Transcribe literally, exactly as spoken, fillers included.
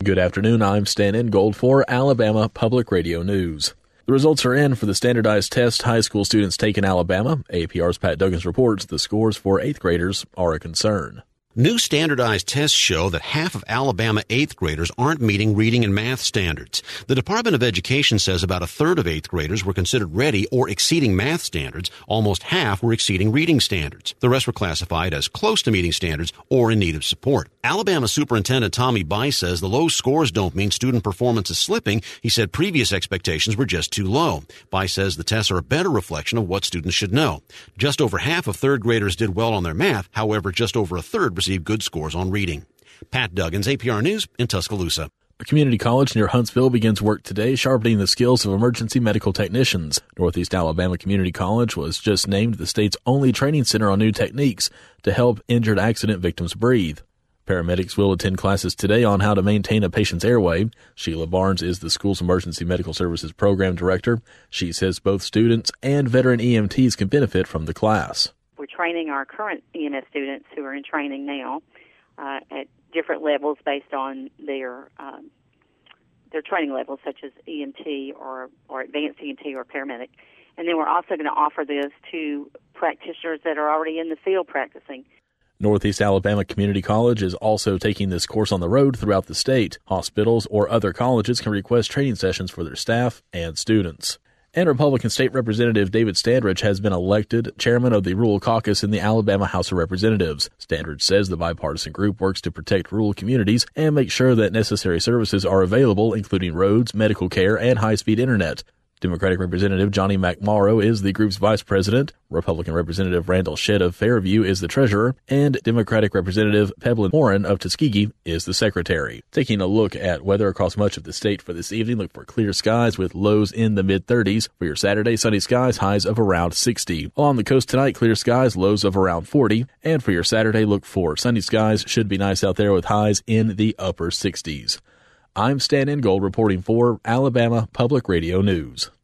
Good afternoon, I'm Stan Ingold for Alabama Public Radio News. The results are in for the standardized test high school students take in Alabama. A P R's Pat Duggins reports the scores for eighth graders are a concern. New standardized tests show that half of Alabama eighth graders aren't meeting reading and math standards. The Department of Education says about a third of eighth graders were considered ready or exceeding math standards. Almost half were exceeding reading standards. The rest were classified as close to meeting standards or in need of support. Alabama Superintendent Tommy Bice says the low scores don't mean student performance is slipping. He said previous expectations were just too low. Bice says the tests are a better reflection of what students should know. Just over half of third graders did well on their math. However, just over a third received good scores on reading. Pat Duggins, A P R News in Tuscaloosa. A community college near Huntsville begins work today sharpening the skills of emergency medical technicians. Northeast Alabama Community College was just named the state's only training center on new techniques to help injured accident victims breathe. Paramedics will attend classes today on how to maintain a patient's airway. Sheila Barnes is the school's emergency medical services program director. She says both students and veteran E M Ts can benefit from the class. We're training our current E M S students who are in training now uh, at different levels based on their um, their training levels, such as E M T or, or advanced E M T or paramedic. And then we're also going to offer this to practitioners that are already in the field practicing. Northeast Alabama Community College is also taking this course on the road throughout the state. Hospitals or other colleges can request training sessions for their staff and students. And Republican State Representative David Standridge has been elected chairman of the Rural Caucus in the Alabama House of Representatives. Standridge says the bipartisan group works to protect rural communities and make sure that necessary services are available, including roads, medical care, and high-speed internet. Democratic Representative Johnny McMorrow is the group's vice president. Republican Representative Randall Shedd of Fairview is the treasurer, and Democratic Representative Peblin Warren of Tuskegee is the secretary. Taking a look at weather across much of the state for this evening, look for clear skies with lows in the mid-thirties. For your Saturday, sunny skies, highs of around sixty. Along the coast tonight, clear skies, lows of around forty. And for your Saturday, look for sunny skies. Should be nice out there with highs in the upper sixties. I'm Stan Ingold reporting for Alabama Public Radio News.